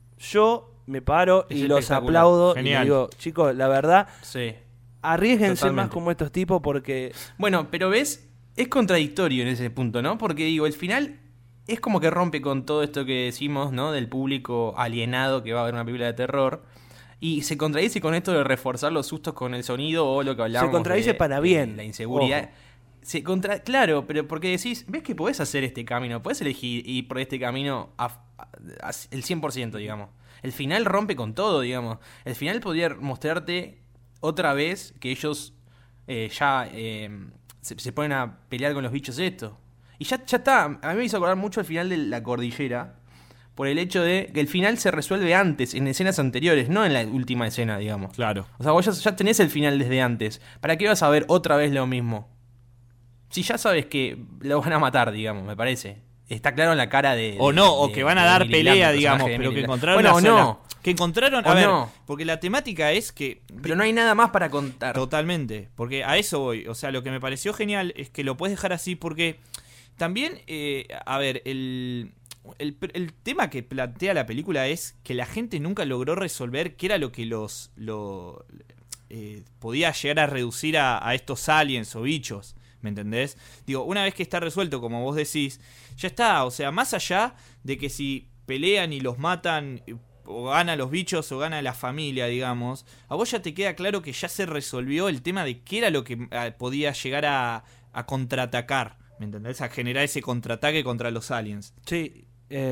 Yo me paro Es y los espectacular. aplaudo y Genial. les digo, chicos, la verdad, Sí. arriesguense Totalmente. más como estos tipos porque... Bueno, pero ves, es contradictorio en ese punto, ¿no? Porque digo, el final es como que rompe con todo esto que decimos, ¿no? Del público alienado que va a ver una película de terror. Y se contradice con esto de reforzar los sustos con el sonido o lo que hablábamos. Se contradice de, para de bien. La inseguridad. Ojo. Se contra... Claro, pero porque decís, ves que podés hacer este camino, podés elegir ir por este camino a, a, a, el cien por ciento, digamos. El final rompe con todo, digamos. El final podría mostrarte otra vez que ellos eh, ya eh, se, se ponen a pelear con los bichos estos. Y ya, ya está. A mí me hizo acordar mucho el final de La Cordillera. Por el hecho de que el final se resuelve antes, en escenas anteriores, no en la última escena, digamos. Claro. O sea, vos ya, ya tenés el final desde antes. ¿Para qué vas a ver otra vez lo mismo? Si ya sabes que lo van a matar, digamos, me parece. Está claro en la cara de... O de, no, o de, que van a dar pelea, digamos, pero que encontraron... Bueno, o no. La, que encontraron... A o ver, no. porque la temática es que... Pero no hay nada más para contar. Totalmente, porque a eso voy. O sea, lo que me pareció genial es que lo puedes dejar así porque también, eh, a ver, el... El, el tema que plantea la película es que la gente nunca logró resolver qué era lo que los lo, eh, podía llegar a reducir a, a estos aliens o bichos, ¿me entendés? Digo, una vez que está resuelto, como vos decís, ya está, o sea, más allá de que si pelean y los matan, o gana los bichos o gana la familia, digamos, a vos ya te queda claro que ya se resolvió el tema de qué era lo que eh, podía llegar a, a contraatacar, ¿me entendés? A generar ese contraataque contra los aliens. Sí.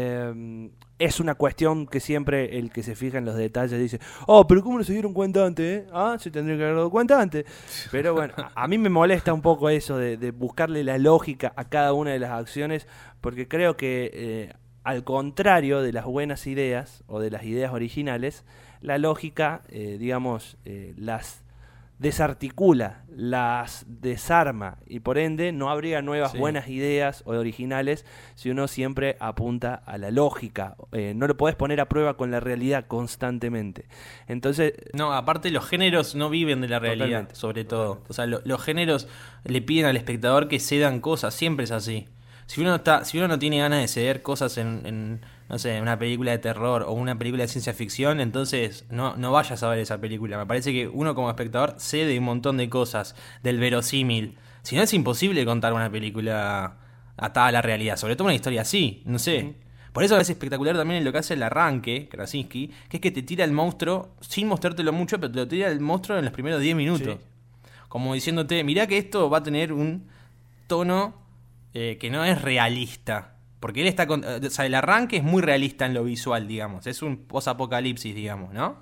Eh, es una cuestión que siempre el que se fija en los detalles dice, oh, pero ¿cómo no se dieron cuenta antes? Eh? Ah, se tendría que haber dado cuenta antes. Pero bueno, a, a mí me molesta un poco eso de, de buscarle la lógica a cada una de las acciones, porque creo que eh, al contrario de las buenas ideas o de las ideas originales, la lógica, eh, digamos, eh, las desarticula, las desarma y por ende no habría nuevas sí. buenas ideas o originales si uno siempre apunta a la lógica. Eh, no lo podés poner a prueba con la realidad constantemente. Entonces, no, aparte los géneros no viven de la realidad, Totalmente. sobre todo. O sea, lo, los géneros le piden al espectador que cedan cosas, siempre es así. Si uno está, si uno no tiene ganas de ceder cosas en, en no sé, una película de terror o una película de ciencia ficción, entonces no, no vayas a ver esa película. Me parece que uno como espectador cede un montón de cosas del verosímil. Si no, es imposible contar una película atada a la realidad, sobre todo una historia así, no sé. Uh-huh. Por eso es espectacular también lo que hace el arranque, Krasinski, que es que te tira el monstruo sin mostrártelo mucho, pero te lo tira el monstruo en los primeros diez minutos. Sí. Como diciéndote, mirá que esto va a tener un tono eh, que no es realista. Porque él está con, o sea, el arranque es muy realista en lo visual, digamos. Es un post-apocalipsis, digamos, ¿no?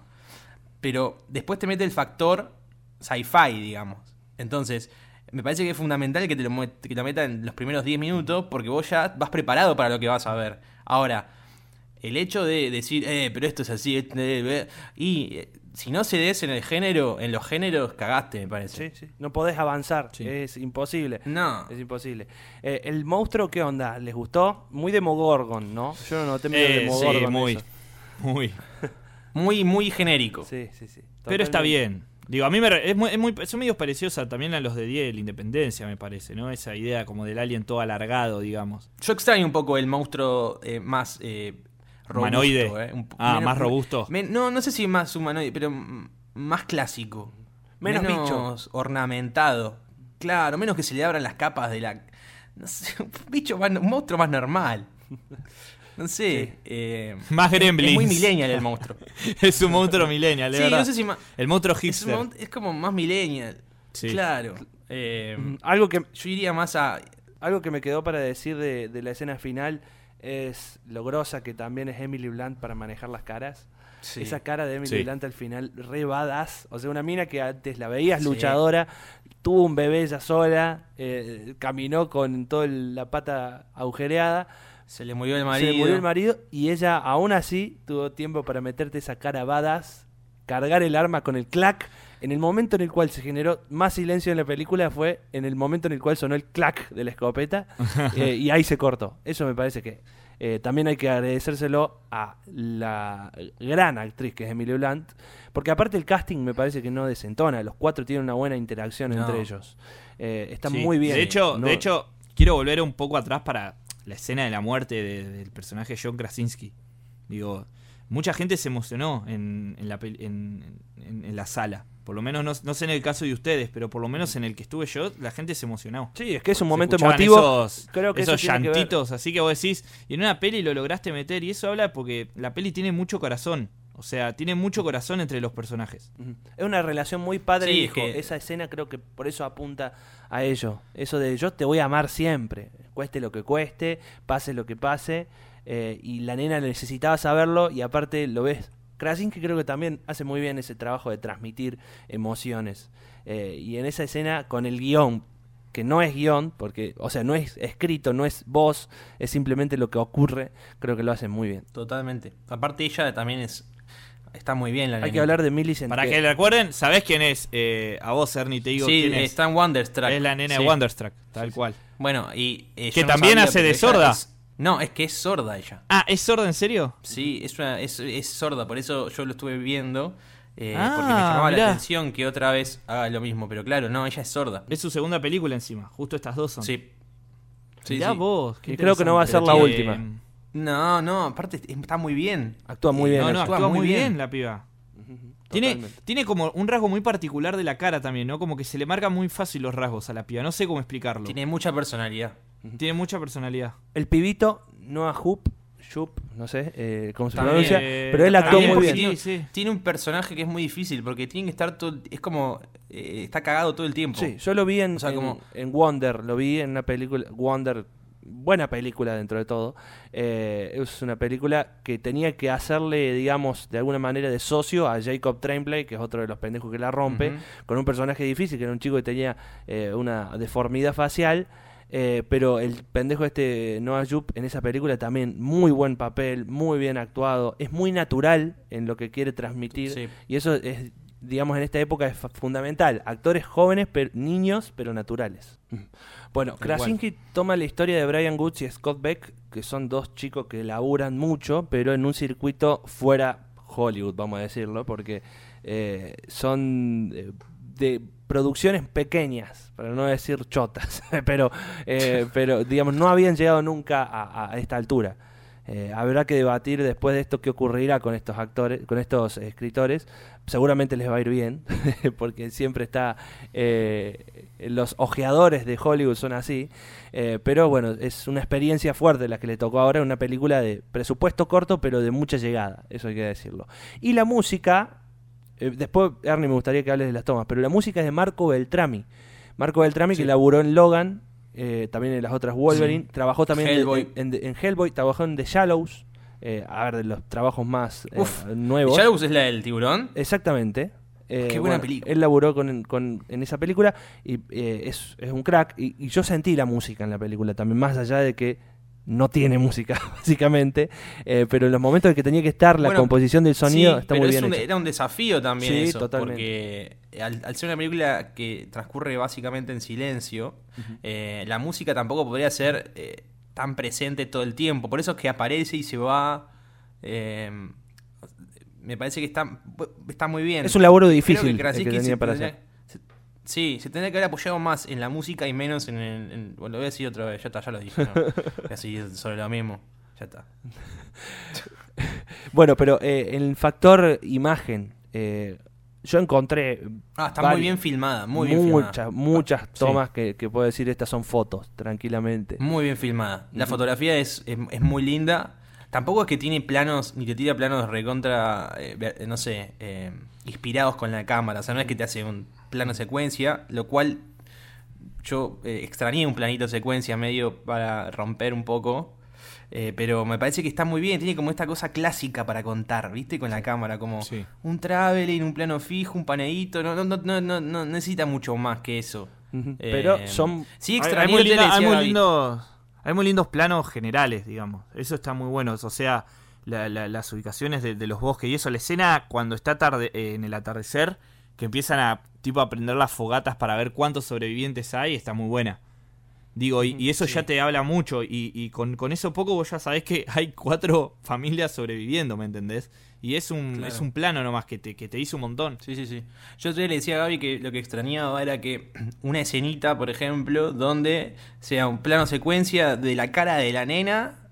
Pero después te mete el factor sci-fi, digamos. Entonces, me parece que es fundamental que te lo, que te lo meta en los primeros diez minutos, porque vos ya vas preparado para lo que vas a ver. Ahora, el hecho de decir, eh, pero esto es así, eh, eh, y eh, si no cedes en el género, en los géneros, cagaste, me parece. Sí, sí. No podés avanzar, sí. Es imposible. No. Es imposible. Eh, el monstruo, ¿qué onda? ¿Les gustó? Muy Demogorgon, ¿no? Yo no noté medio eh, Demogorgon. Sí, muy, eso. muy. muy, muy genérico. Sí, sí, sí. Pero está Totalmente. bien. Digo, a mí me, es muy, es muy, son medios parecidos a, también a los de Día de la Independencia, me parece, ¿no? Esa idea como del alien todo alargado, digamos. Yo extraño un poco el monstruo eh, más eh, robusto. Humanoide. Eh, un, ah, menos, más robusto. Men, no, no sé si más humanoide, pero m- más clásico. Menos bicho. Ornamentado. Claro, menos que se le abran las capas de la... No sé, un bicho más, un monstruo más normal. No sé. Sí. Eh, Más Gremlins. Es muy millennial el monstruo. Es un monstruo millennial, de Sí, verdad. no sé si más... El monstruo Es, hipster. un mon- es como más millennial. Sí. Claro. Eh, Mm, Algo que, yo iría más a... algo que me quedó para decir de, de la escena final es lo grosa que también es Emily Blunt para manejar las caras. Sí. Esa cara de Emily Sí. Blunt al final re badass. O sea, una mina que antes la veías Sí. luchadora, tuvo un bebé ella sola, eh, caminó con toda la pata agujereada, Se le murió el se marido. le murió el marido y ella aún así tuvo tiempo para meterte esa cara badass, cargar el arma con el clac. En el momento en el cual se generó más silencio en la película fue en el momento en el cual sonó el clac de la escopeta eh, y ahí se cortó. Eso me parece que eh, también hay que agradecérselo a la gran actriz que es Emily Blunt, porque aparte el casting me parece que no desentona. Los cuatro tienen una buena interacción No. entre ellos. Eh, está Sí. muy bien. De hecho, No- de hecho, quiero volver un poco atrás para la escena de la muerte de- del personaje John Krasinski. Digo, mucha gente se emocionó en, en, la, pel- en, en, en la sala. Por lo menos, no, no sé en el caso de ustedes, pero por lo menos en el que estuve yo, la gente se emocionó. Sí, es que es un Se momento escuchaban emotivo. Esos, Creo que eso esos tiene que ver. llantitos, así que vos decís, y en una peli lo lograste meter, y eso habla porque la peli tiene mucho corazón. O sea, tiene mucho corazón entre los personajes. Ujú. Es una relación muy padre Sí, e es hijo. que- Esa escena creo que por eso apunta a ello. Eso de yo te voy a amar siempre, cueste lo que cueste, pase lo que pase. Eh, y la nena necesitaba saberlo y aparte lo ves. Krasinski creo que también hace muy bien ese trabajo de transmitir emociones. Eh, y en esa escena con el guión, que no es guión, porque, o sea, no es escrito, no es voz, es simplemente lo que ocurre, creo que lo hacen muy bien. Totalmente. Aparte ella también es está muy bien la Hay que nenita. hablar de Millicent. Para que le recuerden, ¿sabés quién es? Eh, a vos, Ernie, te digo Sí, quién es. está en Wonderstruck. Es la nena Sí. de Wonderstruck, tal cual. Bueno, y eh, Que yo no también sabía, hace pero de ella sorda. es- no, es que es sorda ella. Ah, ¿es sorda en serio? Sí, es, una, es, es sorda, por eso yo lo estuve viendo. eh, Ah, porque me llamaba mirá. la atención que otra vez haga lo mismo. Pero claro, no, ella es sorda. Es su segunda película encima, justo estas dos son. Sí. Sí, Mirá sí. vos. qué Y creo que no va a ser interesante. la Tiene- última. No, no, aparte está muy bien. Actúa muy Eh, bien. No, no, actúa actúa muy bien la piba. Tiene, Totalmente. tiene como un rasgo muy particular de la cara también, ¿no? Como que se le marcan muy fácil los rasgos a la piba. No sé cómo explicarlo. Tiene, Tiene mucha personalidad. mucha personalidad. El pibito, Noah Hoop, Shoop, no sé eh, cómo se También, pronuncia, eh, pero él actuó también muy porque bien. Sí, sí. Tiene un personaje que es muy difícil porque tiene que estar todo. Es como. eh, está cagado todo el tiempo. Sí, yo lo vi en, O sea, en- como- en Wonder, lo vi en una película, Wonder, buena película dentro de todo. Eh, es una película que tenía que hacerle, digamos, de alguna manera de socio a Jacob Tremblay, que es otro de los pendejos que la rompe, Ujú. con un personaje difícil, que era un chico que tenía eh, una deformidad facial. Eh, pero el pendejo este Noah Jupe en esa película también muy buen papel, muy bien actuado, es muy natural en lo que quiere transmitir Sí. y eso es, digamos, en esta época es fa- fundamental. Actores jóvenes, pero, niños, pero naturales. Bueno, Tal cual. Krasinski toma la historia de Brian Goods y Scott Beck, que son dos chicos que laburan mucho, pero en un circuito fuera Hollywood, vamos a decirlo, porque eh, son eh, de producciones pequeñas, para no decir chotas, pero, eh, pero digamos, no habían llegado nunca a, a esta altura. Eh, habrá que debatir después de esto qué ocurrirá con estos actores, con estos escritores. Seguramente les va a ir bien, porque siempre está eh, los ojeadores de Hollywood son así. Eh, pero bueno, es una experiencia fuerte la que le tocó ahora, una película de presupuesto corto, pero de mucha llegada, eso hay que decirlo. Y la música, eh, después Ernie me gustaría que hables de las tomas, pero la música es de Marco Beltrami. Marco Beltrami Sí. que laburó en Logan. Eh, también en las otras Wolverine, Sí. trabajó también Hellboy. en, en- en Hellboy, trabajó en The Shallows, eh, a ver, de los trabajos más eh, Uf, nuevos. ¿Shallows es la del tiburón? Exactamente. Eh, Qué buena película. Él laburó con, con- en esa película y eh, es, es un crack. Y, y yo sentí la música en la película también, más allá de que no tiene música, básicamente. Eh, pero en los momentos en que tenía que estar, la Bueno, composición del sonido Sí, está pero muy es bien un- hecha. era un desafío también Sí, eso, totalmente. porque al, al ser una película que transcurre básicamente en silencio, eh, la música tampoco podría ser eh, tan presente todo el tiempo. Por eso es que aparece y se va. eh, me parece que está, está muy bien. Es un laburo Creo difícil que el que Krasinski tenía se para tendría- hacer. se- Sí, se tendría que haber apoyado más en la música y menos en el... en- bueno, lo voy a decir otra vez, ya está, ya lo dije. ¿no? Voy a seguir sobre lo mismo, ya está. Bueno, pero eh, en el factor imagen, eh, yo encontré Ah, está vari- muy bien filmada, muy bien filmada. muchas, muchas Sí. tomas que, que puedo decir, estas son fotos, tranquilamente. Muy bien filmada. La Ujú. fotografía es, es, es muy linda. Tampoco es que tiene planos, ni te tira planos recontra, eh, ver- no sé, eh, inspirados con la cámara. O sea, no es que te hace un plano secuencia, lo cual yo eh, extrañé un planito secuencia medio para romper un poco. Eh, pero me parece que está muy bien. Tiene como esta cosa clásica para contar, ¿viste? Con la cámara, como Sí. un traveling, un plano fijo, un paneíto. No, no, no, no, no, no necesita mucho más que eso. Ujú. Eh, Pero son Sí, Hay- hay, extrañé muy lo que linda- le hay decía muy Gaby. lindos, hay muy lindos planos generales, digamos. Eso está muy bueno. O sea, la- la- las ubicaciones de, de los bosques y eso. La escena cuando está tarde, eh, en el atardecer, que empiezan a tipo a prender las fogatas para ver cuántos sobrevivientes hay, está muy buena. Digo, y, y eso Sí. ya te habla mucho. Y, y con, con eso poco vos ya sabés que hay cuatro familias sobreviviendo, ¿me entendés? Y es un, Claro. es un plano nomás que te, que te hizo un montón. Sí, sí, sí. Yo otro día le decía a Gaby que lo que extrañaba era que una escenita, por ejemplo, donde sea un plano secuencia de la cara de la nena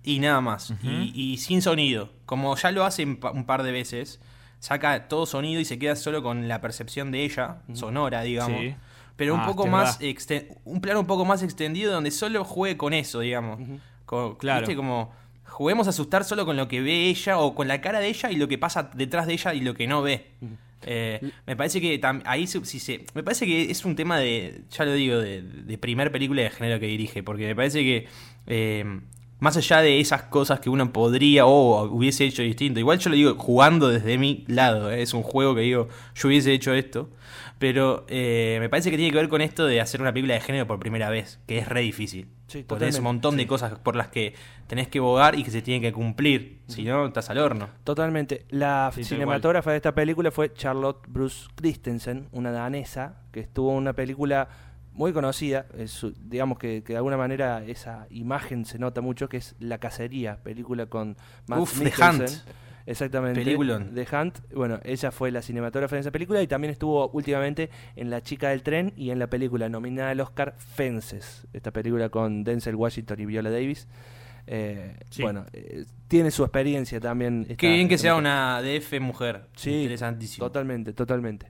y nada más. Ujú. y, y sin sonido. Como ya lo hace un pa- un par de veces, saca todo sonido y se queda solo con la percepción de ella, sonora, digamos. Sí. Pero un Ah, poco es más verdad. exten- un plano un poco más extendido donde solo juegue con eso, digamos. Co- Claro. ¿Viste? Como juguemos a asustar solo con lo que ve ella o con la cara de ella y lo que pasa detrás de ella y lo que no ve. Eh, me parece que tam- ahí se- si se, me parece que es un tema de, ya lo digo, de, de primer película de género que dirige, porque me parece que eh, más allá de esas cosas que uno podría o hubiese hecho distinto, igual yo lo digo jugando desde mi lado, eh, es un juego que digo, yo hubiese hecho esto, pero eh, me parece que tiene que ver con esto de hacer una película de género por primera vez, que es re difícil. Sí, Porque tenés totalmente, un montón sí. de cosas por las que tenés que bogar y que se tienen que cumplir, si no, estás al horno. Totalmente. La Sí, tal cinematógrafa de esta película fue Charlotte Bruce Christensen, una danesa, que estuvo en una película muy conocida, es su- digamos que, que de alguna manera esa imagen se nota mucho, que es La Cacería, película con Matt Uf, The Mikkelsen. Hunt. Exactamente. Peliculón. The Hunt. Bueno, ella fue la cinematógrafa de esa película y también estuvo últimamente en La Chica del Tren y en la película nominada al Oscar Fences, esta película con Denzel Washington y Viola Davis. Eh, Sí. Bueno, eh, tiene su experiencia también. esta- Qué bien que esta sea mujer. una D F mujer. Sí, Interesantísimo. totalmente, totalmente.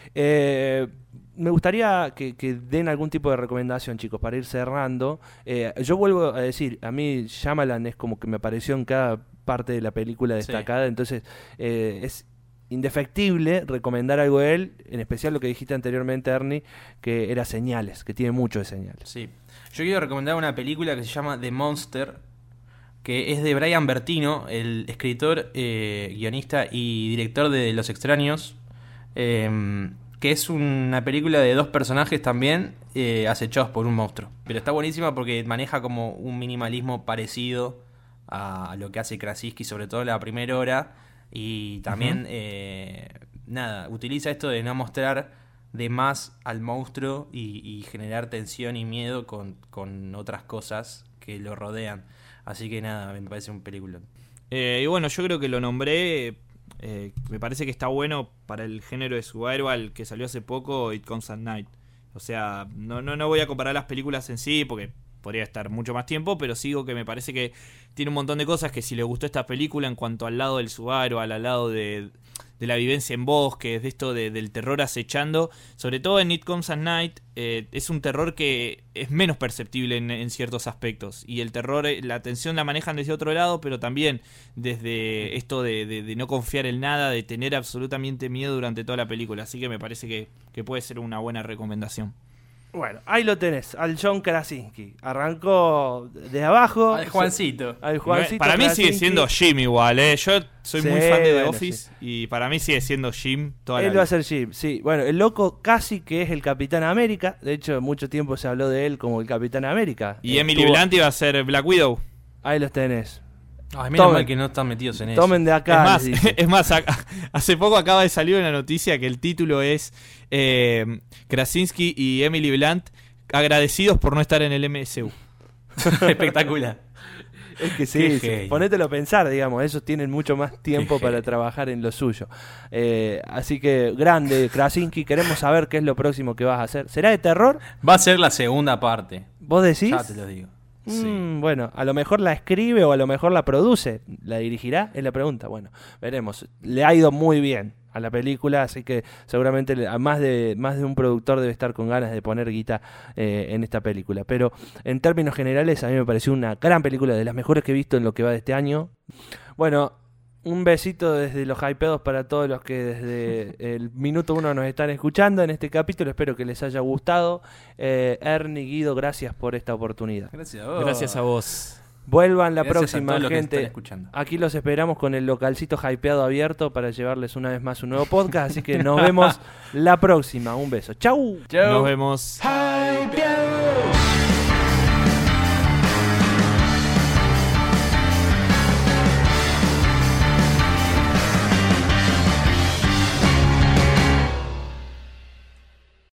Eh, me gustaría que, que den algún tipo de recomendación, chicos, para ir cerrando. Eh, yo vuelvo a decir, a mí Shyamalan es como que me apareció en cada parte de la película destacada, entonces eh, es indefectible recomendar algo de él, en especial lo que dijiste anteriormente, Ernie, que era Señales, que tiene mucho de Señales. Sí. Yo quiero recomendar una película que se llama The Monster, que es de Brian Bertino, el escritor, eh, guionista y director de Los Extraños, eh, que es una película de dos personajes también eh, acechados por un monstruo. Pero está buenísima porque maneja como un minimalismo parecido a lo que hace Krasinski, sobre todo en la primera hora, y también, Ujú. eh, nada, utiliza esto de no mostrar de más al monstruo y, y generar tensión y miedo con, con otras cosas que lo rodean. Así que nada, me parece un película. Eh, y bueno, yo creo que lo nombré. eh, me parece que está bueno para el género de survival que salió hace poco, It Comes at Night. O sea, no, no, no voy a comparar las películas en sí porque podría estar mucho más tiempo, pero sigo que me parece que tiene un montón de cosas que si le gustó esta película en cuanto al lado del survival, al lado de, de la vivencia en bosques, de esto de, del terror acechando, sobre todo en It Comes at Night, eh, es un terror que es menos perceptible en, en ciertos aspectos. Y el terror, eh, la tensión la manejan desde otro lado, pero también desde esto de, de, de no confiar en nada, de tener absolutamente miedo durante toda la película. Así que me parece que, que puede ser una buena recomendación. Bueno, ahí lo tenés, al John Krasinski. Arrancó de abajo. Al Juancito. Al Juancito para mí sigue Krasinski. siendo Jim igual, ¿eh? Yo soy Sí, muy fan de The bueno, Office y para mí sigue siendo Jim toda la Él vida. va a ser Jim, sí. Bueno, el loco casi que es el Capitán América. De hecho, mucho tiempo se habló de él como el Capitán América. Y Eh, Emily tuvo- Blunt iba a ser Black Widow. Ahí los tenés. Ay, menos Tomen. mal que no están metidos en eso. Tomen de Es acá. más, les dice. es más, a- hace poco acaba de salir una noticia que el título es eh, Krasinski y Emily Blunt agradecidos por no estar en el M C U. Espectacular. Es que Qué sí, sí, genio. ponételo a pensar, digamos, ellos tienen mucho más tiempo Qué para genio. trabajar en lo suyo. Eh, así que, grande, Krasinski, queremos saber qué es lo próximo que vas a hacer. ¿Será de terror? Va a ser la segunda parte. ¿Vos decís? Ya te lo digo. Sí. Mm, bueno, a lo mejor la escribe o a lo mejor la produce. ¿La dirigirá? Es la pregunta. Bueno, veremos. Le ha ido muy bien a la película, así que seguramente le- a más de más de un productor debe estar con ganas de poner guita eh, en esta película. Pero en términos generales a mí me pareció una gran película, de las mejores que he visto en lo que va de este año. Bueno, un besito desde los hypeados para todos los que desde el minuto uno nos están escuchando en este capítulo. Espero que les haya gustado. Eh, Ernie, Guido, gracias por esta oportunidad. Gracias a vos. Gracias a vos. Vuelvan la Gracias a próxima, todos los que gente. están escuchando. Aquí los esperamos con el localcito hypeado abierto para llevarles una vez más un nuevo podcast. Así que nos vemos la próxima. Un beso. ¡Chau! Chau. Nos vemos. How